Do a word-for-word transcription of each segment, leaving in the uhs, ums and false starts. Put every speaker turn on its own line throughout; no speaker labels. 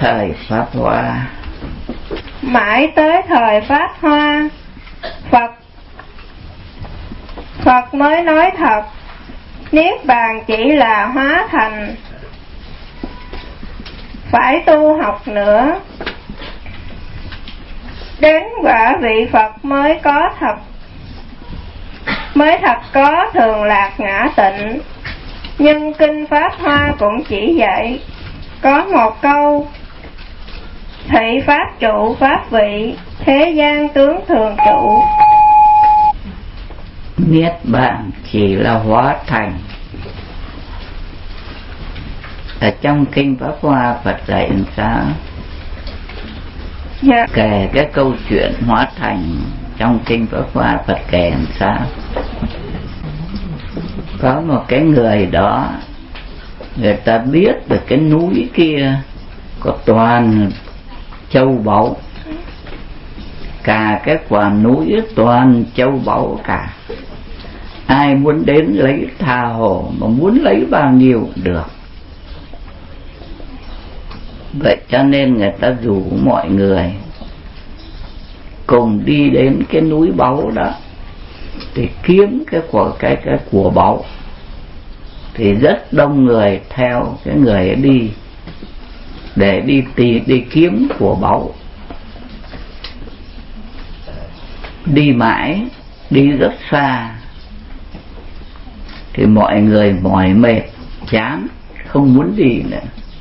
thời Pháp Hoa.
Mãi tới thời Pháp Hoa, Phật Phật mới nói thật, Niết Bàn chỉ là hóa thành, phải tu học nữa, đến quả vị Phật mới có thật, mới thật có thường lạc ngã tịnh. Nhưng kinh Pháp Hoa cũng chỉ dạy có một câu: thị pháp trụ pháp vị, thế gian tướng thường trụ.
Niết Bàn chỉ là hóa thành. Ở trong kinh Pháp Hoa Phật dạy làm sao?
Dạ.
Kể cái câu chuyện hóa thành trong kinh Pháp Hoa Phật kể làm sao? Có một cái người đó, người ta biết được cái núi kia có toàn châu báu, cả cái quả núi toàn châu báu cả. Ai muốn đến lấy tha hồ, mà muốn lấy bao nhiêu cũng được. Vậy cho nên người ta rủ mọi người cùng đi đến cái núi báu đó để kiếm cái của cái cái của báu. Thì rất đông người theo cái người ấy đi để đi tìm đi kiếm của báu. Đi mãi, đi rất xa, thì mọi người mỏi mệt, chán, không muốn đi nữa.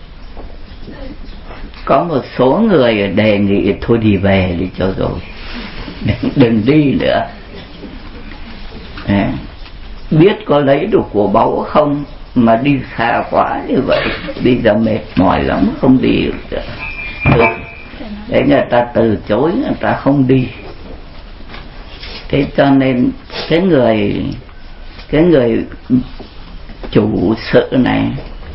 Có một số người đề nghị thôi đi về đi cho rồi, đừng đi nữa. À, biết có lấy được của báu không mà đi xa quá như vậy, đi ra mệt mỏi lắm, không đi được. Để người ta từ chối, người ta không đi. Thế cho nên cái người cái người chủ sự này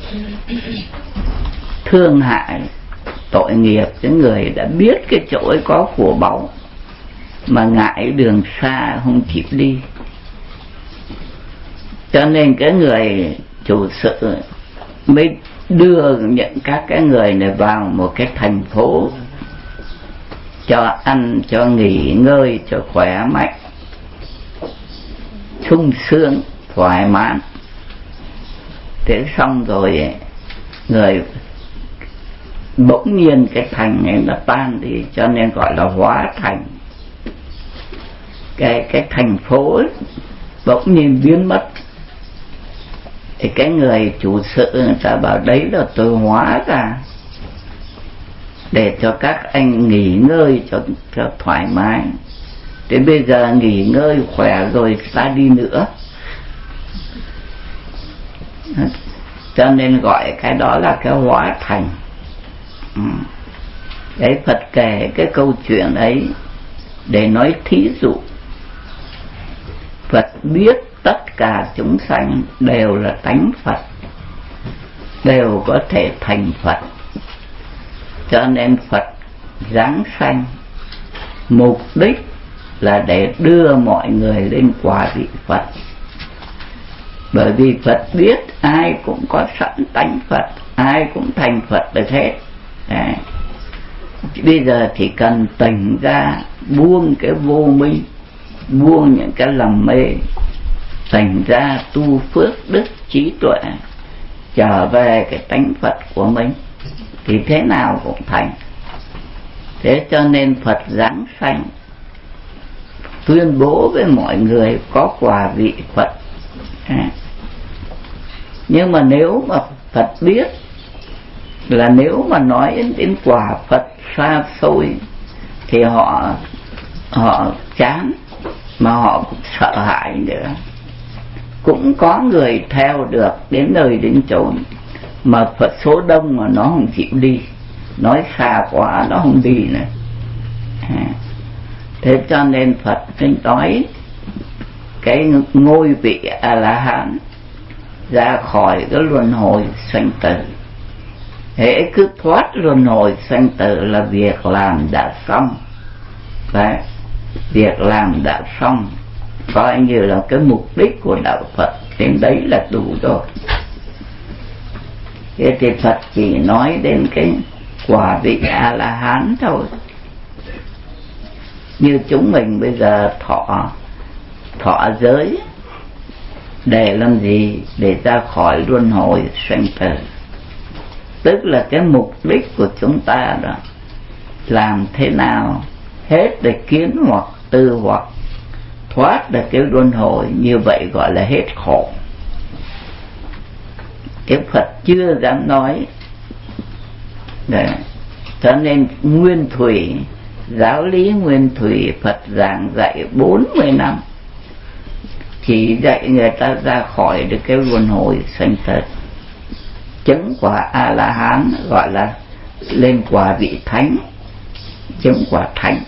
thương hại tội nghiệp cái người đã biết cái chỗ ấy có của báu mà ngại đường xa không chịu đi. Cho nên cái người chủ sự mới đưa những các cái người này vào một cái thành phố cho ăn, cho nghỉ ngơi, cho khỏe mạnh, sung sướng, thoải mái. Thế xong rồi người bỗng nhiên cái thành này nó tan đi, cho nên gọi là hóa thành. Cái cái thành phố ấy, bỗng nhiên biến mất. Thì cái người chủ sự người ta bảo đấy là tôi hóa ra để cho các anh nghỉ ngơi cho, cho thoải mái. Thế bây giờ nghỉ ngơi khỏe rồi ta đi nữa. Cho nên gọi cái đó là cái hóa thành. Ừ. Đấy, Phật kể cái câu chuyện ấy để nói thí dụ. Phật biết tất cả chúng sanh đều là tánh Phật, đều có thể thành Phật. Cho nên Phật giáng sanh mục đích là để đưa mọi người lên quả vị Phật. Bởi vì Phật biết ai cũng có sẵn tánh Phật, ai cũng thành Phật được hết. Đấy. Bây giờ chỉ cần tỉnh ra, buông cái vô minh, buông những cái lầm mê, tỉnh ra tu phước đức trí tuệ, trở về cái tánh Phật của mình, thì thế nào cũng thành. Thế cho nên Phật giáng sanh tuyên bố với mọi người có quả vị Phật. À. Nhưng mà nếu mà Phật biết là nếu mà nói đến quả Phật xa xôi thì họ họ chán, mà họ cũng sợ hãi nữa. Cũng có người theo được đến nơi đến chốn, mà Phật số đông mà nó không chịu đi, nói xa quá nó không đi nữa. À. Thế cho nên Phật nên nói cái ngôi vị A-la-hán ra khỏi cái luân hồi sanh tử. Hễ cứ thoát luân hồi sanh tử là việc làm đã xong. Đấy, việc làm đã xong, coi như là cái mục đích của đạo Phật đến đấy là đủ rồi. Thế thì Phật chỉ nói đến cái quả vị A La Hán thôi. Như chúng mình bây giờ thọ thọ giới để làm gì? Để ra khỏi luân hồi sanh tử. Tức là cái mục đích của chúng ta đó, làm thế nào hết để kiến hoặc tư hoặc, thoát được cái luân hồi, như vậy gọi là hết khổ. Cái Phật chưa dám nói. Đấy. Cho nên nguyên thủy, giáo lý nguyên thủy Phật giảng dạy bốn mươi năm, chỉ dạy người ta ra khỏi được cái luân hồi sanh tử, chứng quả A La Hán, gọi là lên quả vị thánh, chứng quả thánh.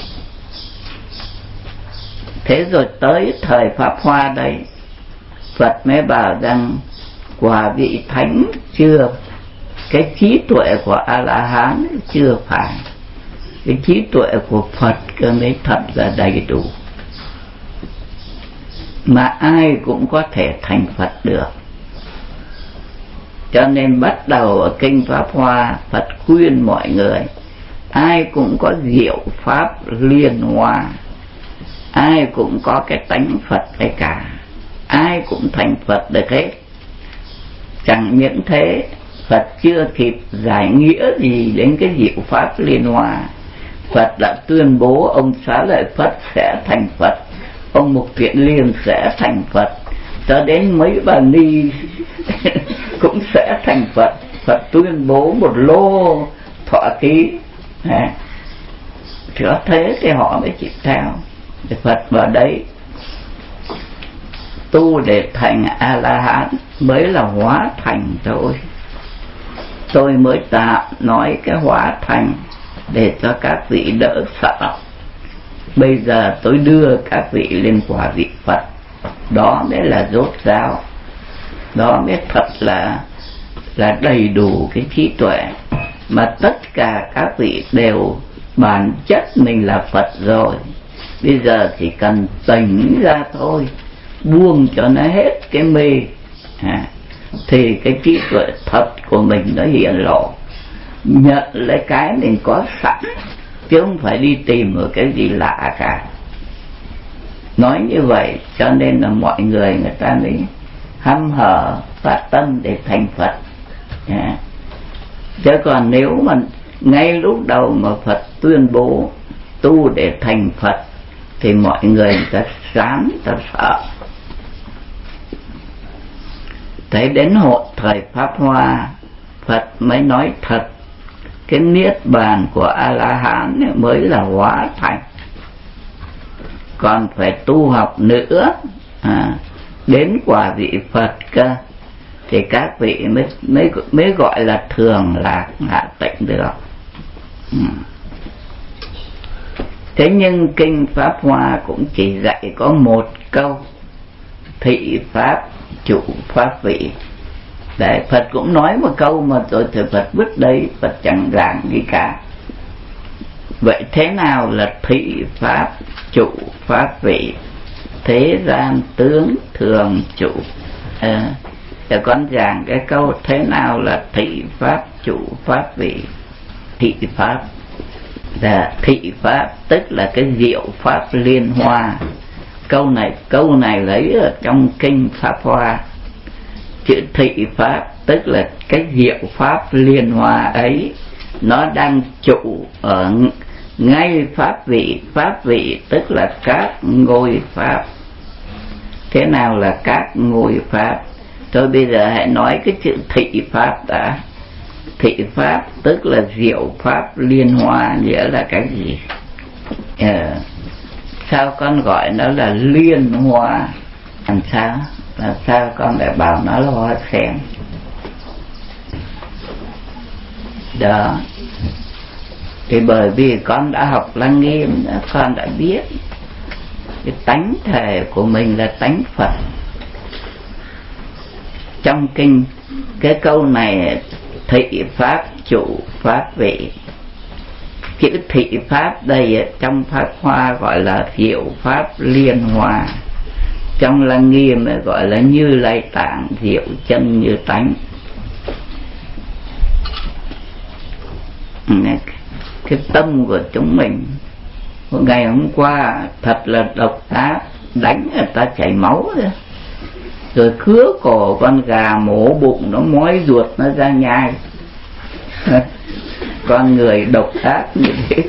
Thế rồi tới thời Pháp Hoa đây, Phật mới bảo rằng quả vị thánh chưa, cái trí tuệ của A La Hán chưa phải, cái trí tuệ của Phật cơ mới thật là đầy đủ, mà ai cũng có thể thành Phật được. Cho nên bắt đầu ở kinh Pháp Hoa, Phật khuyên mọi người ai cũng có diệu pháp liên hoa, ai cũng có cái tánh Phật ấy cả, ai cũng thành Phật được hết. Chẳng những thế, Phật chưa kịp giải nghĩa gì đến cái diệu pháp liên hoa, Phật đã tuyên bố ông Xá Lợi Phất sẽ thành Phật, ông Mục Kiền Liên sẽ thành Phật, cho đến mấy bà ni cũng sẽ thành Phật. Phật tuyên bố một lô thọ ký, có thế thì họ mới chịu theo. Thì Phật vào đấy tu để thành A La Hán mới là hóa thành thôi. Tôi mới tạm nói cái hóa thành để cho các vị đỡ sợ. Bây giờ tôi đưa các vị lên quả vị Phật, đó mới là rốt ráo, đó mới thật là là đầy đủ cái trí tuệ. Mà tất cả các vị đều bản chất mình là Phật rồi, bây giờ chỉ cần tỉnh ra thôi, buông cho nó hết cái mê, à, thì cái trí tuệ thật của mình nó hiện lộ. Nhận lấy cái mình có sẵn, chứ không phải đi tìm một cái gì lạ cả. Nói như vậy cho nên là mọi người người ta mới hăm hở phát tâm để thành Phật, à. Chứ còn nếu mà ngay lúc đầu mà Phật tuyên bố tu để thành Phật thì mọi người người ta dám, ta sợ. Thế đến hội thời Pháp Hoa, Phật mới nói thật, cái niết bàn của A La Hán mới là hóa thành, còn phải tu học nữa, à, đến quả vị Phật cơ, thì các vị mới mới mới gọi là thường lạc hạ tịnh được. Ừ. Thế nhưng kinh Pháp Hoa cũng chỉ dạy có một câu: thị pháp chủ pháp vị. Để Phật cũng nói một câu mà rồi thì Phật vứt đấy, Phật chẳng giảng gì cả. Vậy thế nào là thị pháp chủ pháp vị? Thế gian tướng thường chủ. À, để con giảng cái câu thế nào là thị pháp chủ pháp vị. Thị pháp là thị pháp tức là cái diệu pháp liên hoa. Câu này câu này lấy ở trong kinh Pháp Hoa. Chữ thị pháp tức là cái diệu pháp liên hoa ấy, nó đang trụ ở ngay pháp vị. Pháp vị tức là các ngôi pháp. Thế nào là các ngôi pháp? Thôi bây giờ hãy nói cái chữ thị pháp đã. Thị pháp tức là diệu pháp liên hoa, nghĩa là cái gì? À, sao con gọi nó là liên hoa? Làm sao? Làm sao con lại bảo nó là hoa sen? Đó. Thì bởi vì con đã học Lăng Nghiêm, con đã biết cái tánh thể của mình là tánh Phật. Trong kinh cái câu này thị pháp chủ pháp vị, chữ thị pháp đây trong Pháp Hoa gọi là diệu pháp liên hoa, trong Lăng Nghiêm gọi là Như Lai Tạng diệu chân như tánh. cái tâm của chúng mình. Ngày hôm qua thật là độc ác, đánh người ta chảy máu rồi, rồi cứa cổ con gà, mổ bụng nó, mói ruột nó ra nhai. Con người độc ác như thế.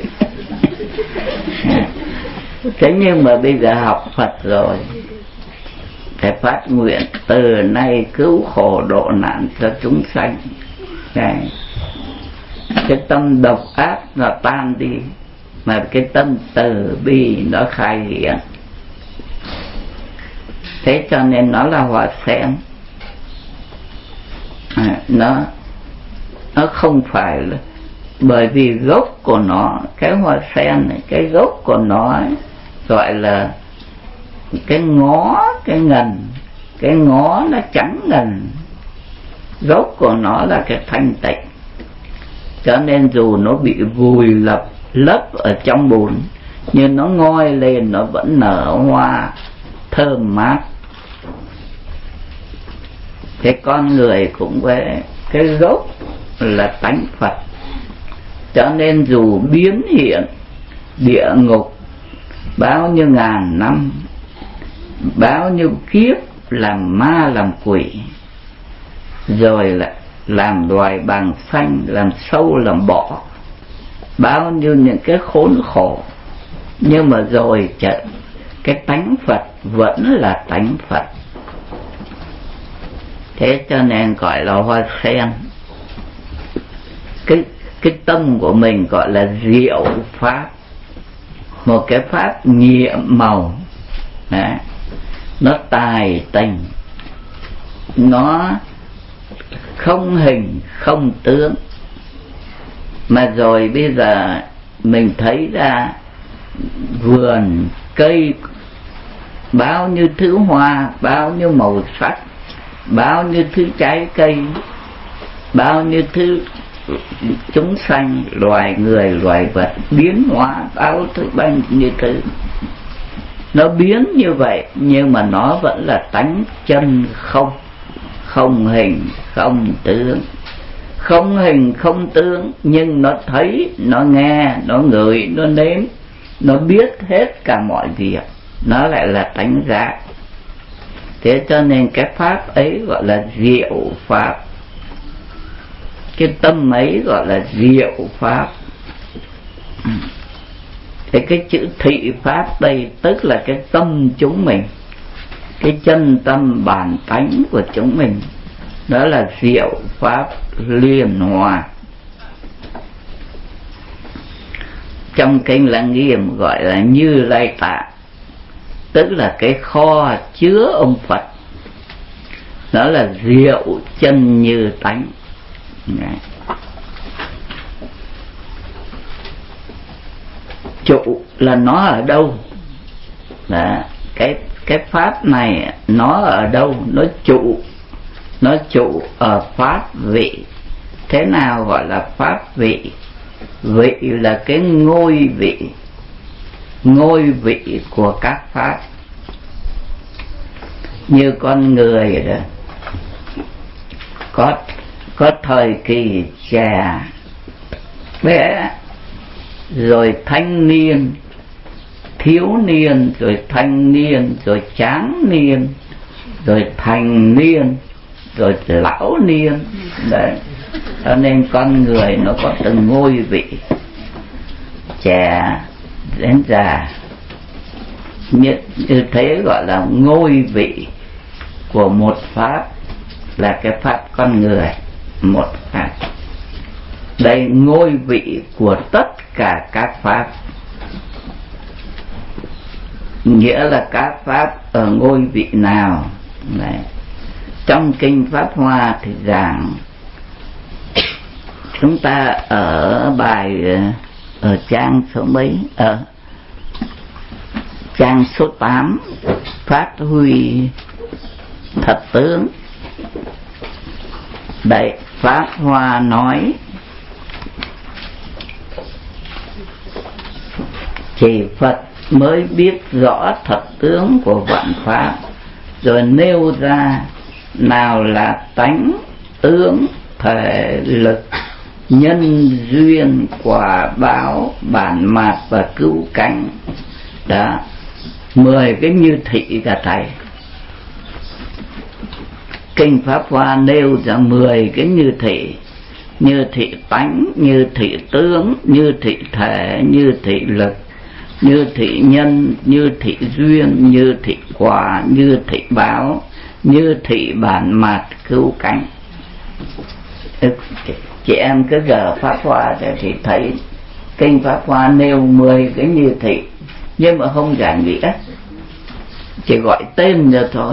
Thế nhưng mà bây giờ học Phật rồi, thầy phát nguyện từ nay cứu khổ độ nạn cho chúng sanh. Này, cái tâm độc ác nó tan đi, mà cái tâm từ bi nó khai hiện. Thế cho nên nó là hoa sen. À, nó nó không phải là, bởi vì gốc của nó, cái hoa sen này, cái gốc của nó ấy, gọi là cái ngó, cái ngần. Cái ngó nó trắng ngần, gốc của nó là cái thanh tịnh. Cho nên dù nó bị vùi lấp lấp ở trong bùn, nhưng nó ngoi lên nó vẫn nở hoa thơm mát. Cái con người cũng vậy, cái gốc là tánh Phật. Cho nên dù biến hiện địa ngục bao nhiêu ngàn năm, bao nhiêu kiếp làm ma làm quỷ, rồi lại làm loài bàng xanh, làm sâu làm bọ, bao nhiêu những cái khốn khổ, nhưng mà rồi chợ cái tánh Phật vẫn là tánh Phật. Thế cho nên gọi là hoa sen. Cái cái tâm của mình gọi là diệu pháp, một cái pháp nhiệm màu. Đấy. Nó tài tình, nó không hình không tướng. Mà rồi bây giờ mình thấy ra vườn cây, bao nhiêu thứ hoa, bao nhiêu màu sắc, bao nhiêu thứ trái cây, bao nhiêu thứ chúng sanh, loài người, loài vật biến hóa, bao thứ bao nhiêu thứ. Nó biến như vậy nhưng mà nó vẫn là tánh chân không, không hình không tướng. Không hình không tướng nhưng nó thấy, nó nghe, nó ngửi, nó nếm, nó biết hết cả mọi việc. Nó lại là tánh giác. Thế cho nên cái pháp ấy gọi là diệu pháp. Cái tâm ấy gọi là diệu pháp. Thế cái chữ thị pháp đây tức là cái tâm chúng mình, cái chân tâm bản tánh của chúng mình. Đó là diệu pháp liên hòa. Trong kinh Lăng Nghiêm gọi là Như Lai Tạng, tức là cái kho chứa ông Phật. Đó là diệu chân như tánh. Trụ là nó ở đâu? Đó, cái cái pháp này nó ở đâu? Nó trụ, nó trụ ở pháp vị. Thế nào gọi là pháp vị? Vị là cái ngôi vị, ngôi vị của các pháp. Như con người đó, có có thời kỳ già bé, rồi thanh niên, thiếu niên, rồi thanh niên, rồi tráng niên, rồi thành niên, rồi lão niên. Đấy. Cho nên con người nó có từng ngôi vị, trẻ đến già. Như, như thế gọi là ngôi vị của một pháp, là cái pháp con người, một pháp. Đây ngôi vị của tất cả các pháp, nghĩa là các pháp ở ngôi vị nào. Đấy. Trong kinh Pháp Hoa thì giảng, chúng ta ở bài ở trang số mấy, ở trang số tám, phát huy thật tướng. Đấy, Pháp Hoa nói chỉ Phật mới biết rõ thật tướng của vạn pháp, rồi nêu ra nào là tánh, tướng, thể, lực, nhân duyên quả báo bản mạt và cứu cánh. Đó, mười cái như thị cả thầy. Kinh Pháp Hoa nêu ra mười cái như thị: như thị tánh, như thị tướng, như thị thể, như thị lực, như thị nhân, như thị duyên, như thị quả, như thị báo, như thị bản mạt cứu cánh. Chị em cứ gỡ Pháp Hoa thì thấy Kinh Pháp Hoa nêu mười cái như thị, nhưng mà không giải nghĩa, chỉ gọi tên rồi thôi.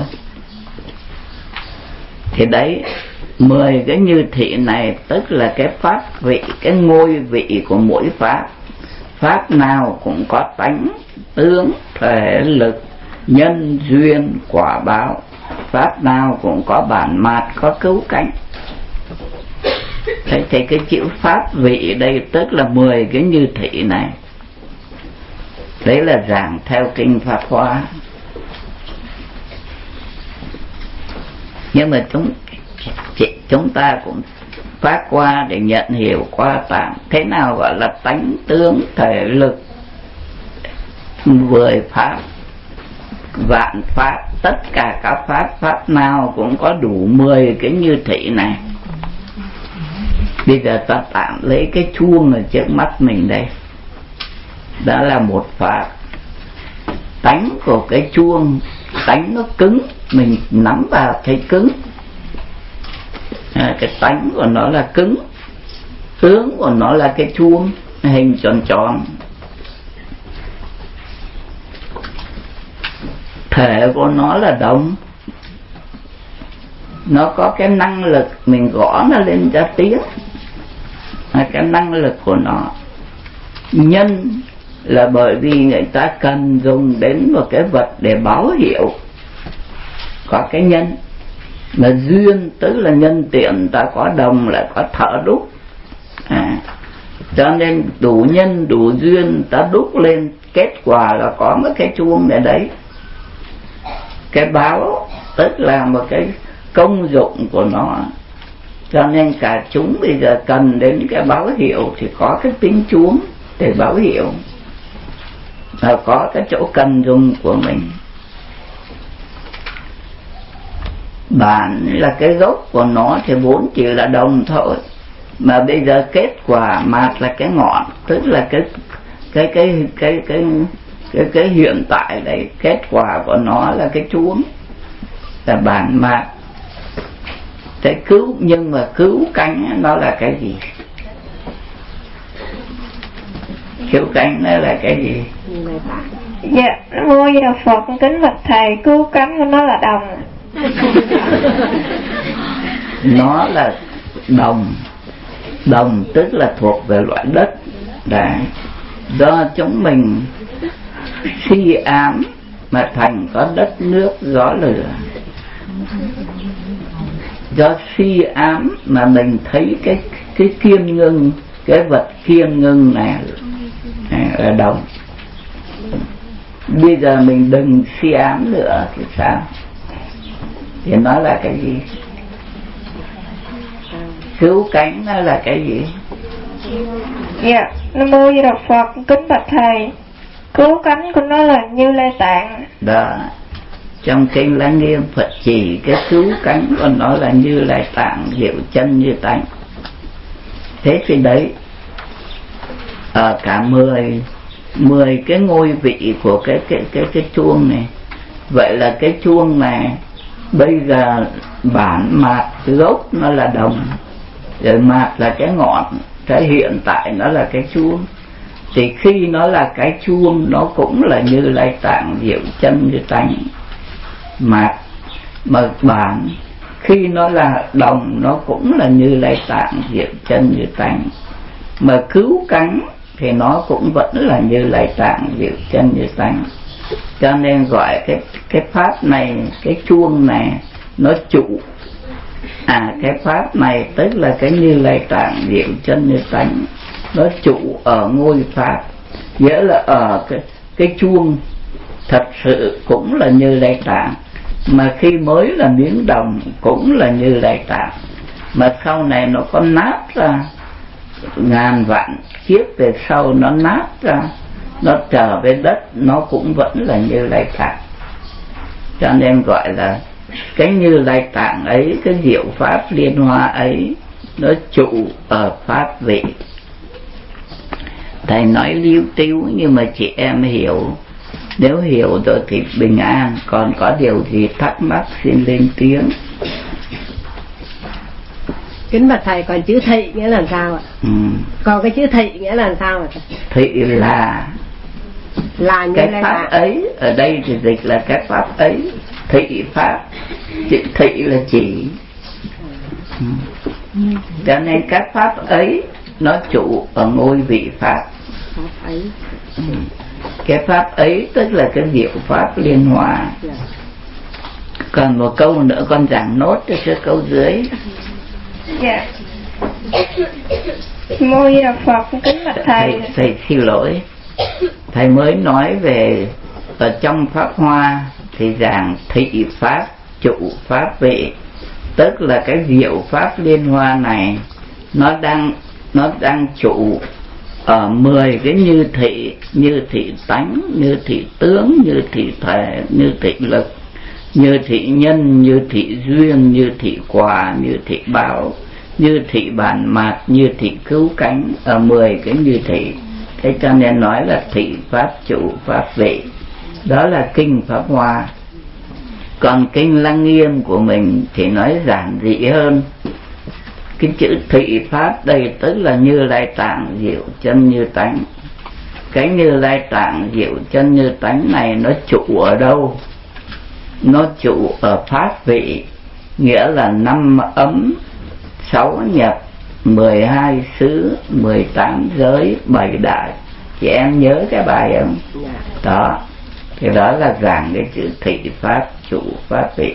Thì đấy, mười cái như thị này tức là cái pháp vị, cái ngôi vị của mỗi pháp. Pháp nào cũng có tánh, tướng, thể, lực, nhân, duyên, quả báo. Pháp nào cũng có bản mạt, có cứu cánh. Thế thì cái chữ pháp vị đây tức là mười cái như thị này. Đấy là giảng theo Kinh Pháp Hoa. Nhưng mà chúng chúng ta cũng phát qua để nhận hiểu qua tạm. Thế nào gọi là tánh, tướng, thể, lực? Mười pháp, vạn pháp, tất cả các pháp, pháp nào cũng có đủ mười cái như thị này. Bây giờ ta tạm lấy cái chuông ở trước mắt mình đây, đó là một pháp. Tánh của cái chuông, tánh nó cứng, mình nắm vào thấy cứng, à, cái tánh của nó là cứng. Tướng của nó là cái chuông hình tròn tròn. Thể của nó là đồng, nó có cái năng lực mình gõ nó lên ra tiếng, à, cái năng lực của nó. Nhân là bởi vì người ta cần dùng đến một cái vật để báo hiệu, có cái nhân. Mà duyên tức là nhân tiện, ta có đồng lại có thợ đúc, à, cho nên đủ nhân đủ duyên ta đúc lên, kết quả là có một cái chuông ở đấy. Cái báo tức là một cái công dụng của nó, cho nên cả chúng bây giờ cần đến cái báo hiệu thì có cái tiếng chuông để báo hiệu, và có cái chỗ cần dùng của mình. Bản là cái gốc của nó thì vốn chỉ là đồng thôi, mà bây giờ kết quả mạt là cái ngọn, tức là cái cái cái cái cái cái cái hiện tại đấy, kết quả của nó là cái chuông, là bản mạt. Cái cứu, nhưng mà cứu cánh nó là cái gì? Cứu cánh nó là cái gì?
Dạ, Mô Di Đà Phật, kính bạch thầy, cứu cánh của nó là đồng.
Nó là đồng. Đồng tức là thuộc về loại đất. Đấy. Do chúng mình suy ám mà thành có đất nước gió lửa. Do suy ám mà mình thấy cái cái kiên ngưng, cái vật kiên ngưng này, này là đồng. Bây giờ mình đừng suy ám nữa thì sao? Thì nó là cái gì? Cứu cánh nó là cái gì?
Dạ, Nam Mô Di Đà Phật, kính bạch thầy, cứu cánh của nó là Như Lai Tạng.
Đó, trong kinh Lăng Nghiêm Phật chỉ cái cứu cánh của nó là Như Lai Tạng, diệu chân như tánh. Thế thì đấy, ở cả mười mười cái ngôi vị của cái cái cái cái chuông này. Vậy là cái chuông này bây giờ bản mạt gốc nó là đồng, rồi mạt là cái ngọn, cái hiện tại nó là cái chuông. Thì khi nó là cái chuông, nó cũng là Như Lai Tạng, diệu chân như tánh. Mạt mà bản khi nó là đồng, nó cũng là Như Lai Tạng, diệu chân như tánh. Mà cứu cánh thì nó cũng vẫn là Như Lai Tạng, diệu chân như tánh. Cho nên gọi cái cái pháp này, cái chuông này nó trụ. À, cái pháp này tức là cái Như Lai Tạng, diệu chân như tánh, nó trụ ở ngôi pháp, nghĩa là ở cái cái chuông thật sự cũng là Như Lai Tạng, mà khi mới là miếng đồng cũng là Như Lai Tạng, mà sau này nó có nát ra ngàn vạn kiếp về sau nó nát ra, nó trở về đất, nó cũng vẫn là Như Lai Tạng. Cho nên gọi là cái Như Lai Tạng ấy, cái diệu pháp liên hoa ấy, nó trụ ở pháp vị. Thầy nói líu tíu nhưng mà chị em hiểu, nếu hiểu rồi thì bình an. Còn có điều gì thắc mắc xin lên tiếng.
Kính bạch thầy, còn chữ thị nghĩa là sao ạ?
Ừ.
Còn cái chữ thị nghĩa là sao ạ?
Thị là
là như
cái
là
pháp ấy, ở đây thì dịch là cái pháp ấy. Thị pháp, chữ thị là chỉ. Ừ. Cho nên cái pháp ấy nó trụ ở ngôi vị pháp.
Pháp ấy.
Ừ. Cái pháp ấy tức là cái diệu pháp liên hoa.
Yeah.
Còn một câu nữa con giảng nốt cho cái câu dưới.
Dạ. Mô Di Đà Phật, kính bạch thầy.
Thầy, thầy xin lỗi, thầy mới nói về ở trong pháp hoa thì giảng thị pháp trụ pháp vị, tức là cái diệu pháp liên hoa này nó đang nó đang trụ ở mười cái như thị, như thị tánh, như thị tướng, như thị thể, như thị lực, như thị nhân, như thị duyên, như thị quả, như thị báo, như thị bản mạt, như thị cứu cánh, ở mười cái như thị. Thế cho nên nói là thị pháp trụ pháp vị. Đó là kinh Pháp Hoa. Còn kinh Lăng Nghiêm của mình thì nói giản dị hơn. Cái chữ thị pháp đây tức là Như Lai Tạng diệu chân như tánh. Cái Như Lai Tạng diệu chân như tánh này nó trụ ở đâu? Nó trụ ở pháp vị, nghĩa là năm ấm, sáu nhập, mười hai xứ, mười tám giới, bảy đại. Chị em nhớ cái bài không? Đó, thì đó là giảng cái chữ thị pháp trụ pháp vị.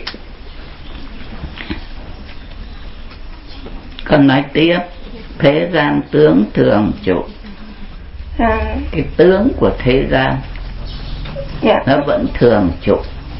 Con nói tiếp, thế gian tướng thường trụ.
À.
Cái tướng của thế gian,
Dạ.
nó vẫn thường trụ.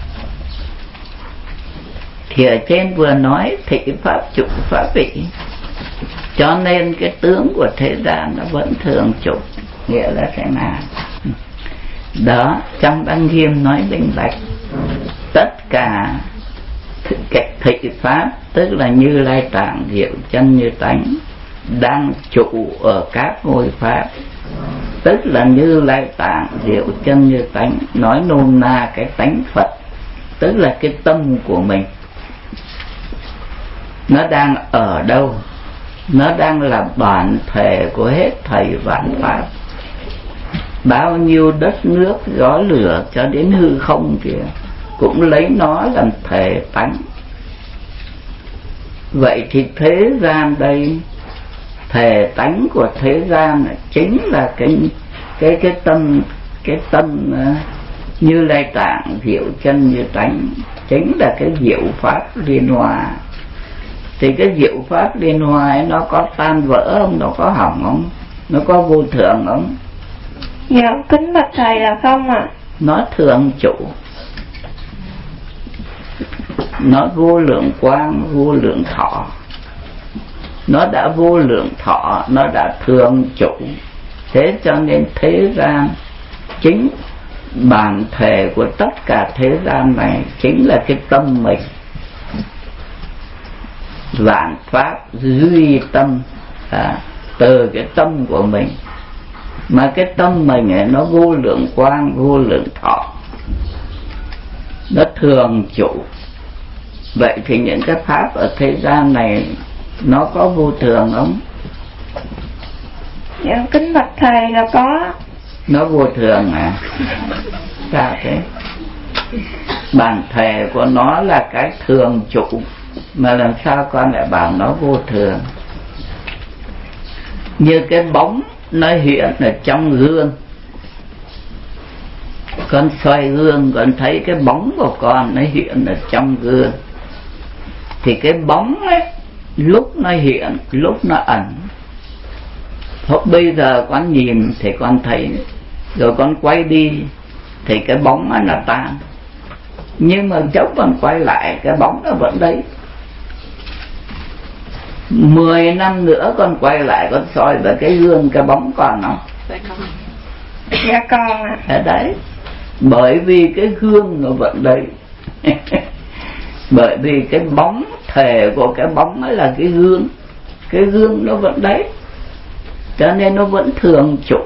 Thì ở trên vừa nói thị pháp trụ pháp vị, cho nên cái tướng của thế gian nó vẫn thường trụ. Nghĩa là thế nào? Đó, trong Đăng Nghiêm nói minh bạch, tất cả cái thị pháp tức là Như Lai Tạng diệu chân như tánh đang trụ ở các ngôi pháp, tức là Như Lai Tạng diệu chân như tánh, nói nôm na cái tánh Phật, tức là cái tâm của mình. Nó đang ở đâu? Nó đang là bản thể của hết thảy vạn pháp. Bao nhiêu đất nước gió lửa cho đến hư không kìa cũng lấy nó làm thể tánh. Vậy thì thế gian đây, thể tánh của thế gian chính là cái cái cái tâm cái tâm uh, Như Lai Tạng diệu chân như tánh, chính là cái diệu pháp liên hoa. Thì cái diệu pháp liên hoa ấy nó có tan vỡ không? Nó có hỏng không? Nó có vô thường không?
Dạ, kính bạch thầy là không ạ. À.
Nó thường trụ, nó vô lượng quang, vô lượng thọ. Nó đã vô lượng thọ, nó đã thường trụ. Thế cho nên thế gian, chính bản thể của tất cả thế gian này chính là cái tâm mình. Vạn pháp duy tâm, à, từ cái tâm của mình. Mà cái tâm mình ấy, nó vô lượng quang, vô lượng thọ, nó thường trụ. Vậy thì những cái pháp ở thế gian này nó có vô thường không?
Dạ, kính bạch thầy là có.
Nó vô thường à? Sao thế? Bản thể của nó là cái thường trụ, mà làm sao con lại bảo nó vô thường? Như cái bóng nó hiện ở trong gương, con soi gương con thấy cái bóng của con nó hiện ở trong gương, thì cái bóng ấy lúc nó hiện lúc nó ẩn. Thôi bây giờ con nhìn thì con thấy, rồi con quay đi thì cái bóng nó tan, nhưng mà chốc con quay lại cái bóng nó vẫn đấy. mười năm nữa con quay lại con soi vào cái gương cái bóng còn không?
Dạ con ạ.
À. Đấy, bởi vì cái gương nó vẫn đấy. Bởi vì cái bóng thể của cái bóng ấy là cái gương, cái gương nó vẫn đấy, cho nên nó vẫn thường trụ.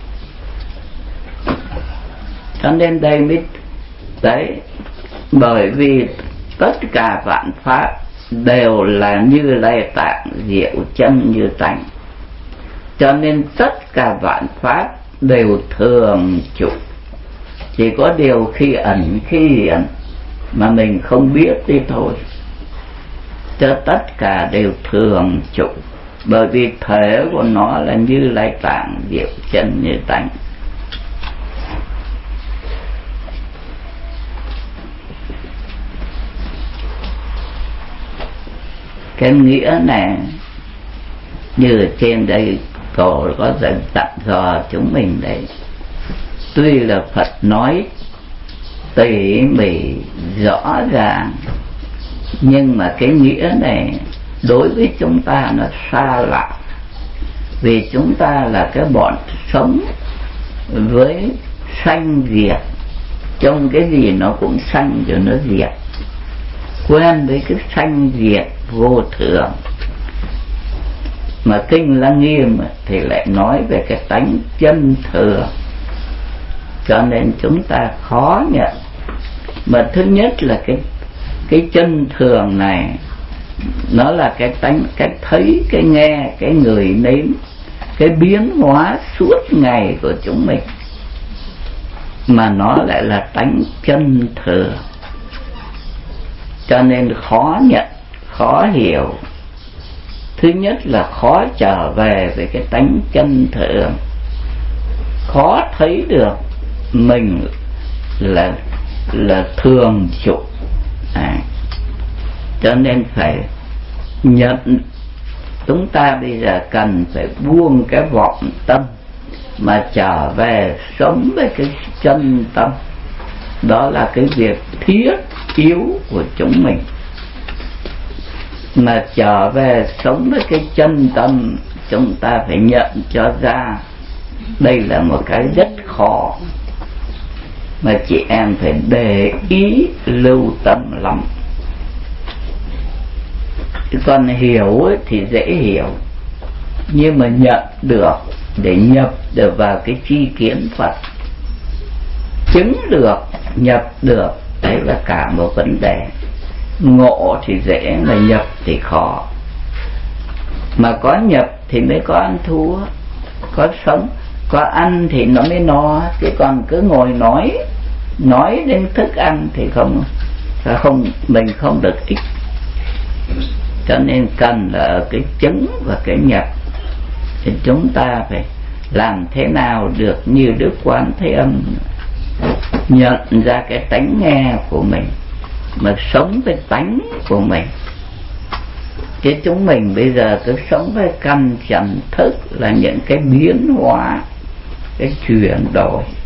Cho nên đây mới đấy, bởi vì tất cả vạn pháp đều là Như Lai Tạng diệu chân như tánh, cho nên tất cả vạn pháp đều thường trụ. Chỉ có điều khi ẩn khi hiện mà mình không biết đi thôi, cho tất cả đều thường trụ, bởi vì thể của nó là Như Lai Tạng diệu chân như tánh. Cái nghĩa này như ở trên đây Tổ có dạy dặn dò chúng mình đấy. Tuy là Phật nói tỉ mỉ rõ ràng, nhưng mà cái nghĩa này đối với chúng ta nó xa lạ. Vì chúng ta là cái bọn sống với sanh diệt, trong cái gì nó cũng sanh rồi nó diệt, quen với cái sanh diệt vô thường. Mà Kinh Lăng Nghiêm thì lại nói về cái tánh chân thường, cho nên chúng ta khó nhận. Mà thứ nhất là cái cái chân thường này, nó là cái tánh, cái thấy, cái nghe, cái người nếm, cái biến hóa suốt ngày của chúng mình, mà nó lại là tánh chân thường, cho nên khó nhận, khó hiểu. Thứ nhất là khó trở về với cái tánh chân thường, khó thấy được mình là là thường trụ. À, cho nên phải nhận. Chúng ta bây giờ cần phải buông cái vọng tâm mà trở về sống với cái chân tâm. Đó là cái việc thiết yếu của chúng mình. Mà trở về sống với cái chân tâm, chúng ta phải nhận cho ra đây là một cái rất khó, mà chị em phải để ý lưu tâm lắm. Còn hiểu thì dễ hiểu, nhưng mà nhận được, để nhập được vào cái tri kiến Phật, chứng được, nhập được, đấy là cả một vấn đề. Ngộ thì dễ, mà nhập thì khó. Mà có nhập thì mới có ăn thua, có sống, có ăn thì nó mới no. Chứ còn cứ ngồi nói nói đến thức ăn thì không không mình không được ích. Cho nên cần là ở cái chứng và cái nhập. Thì chúng ta phải làm thế nào được như Đức Quán Thế Âm, nhận ra cái tánh nghe của mình mà sống với tánh của mình. Chứ chúng mình bây giờ cứ sống với căn trần thức là những cái biến hóa, cái chuyển đổi.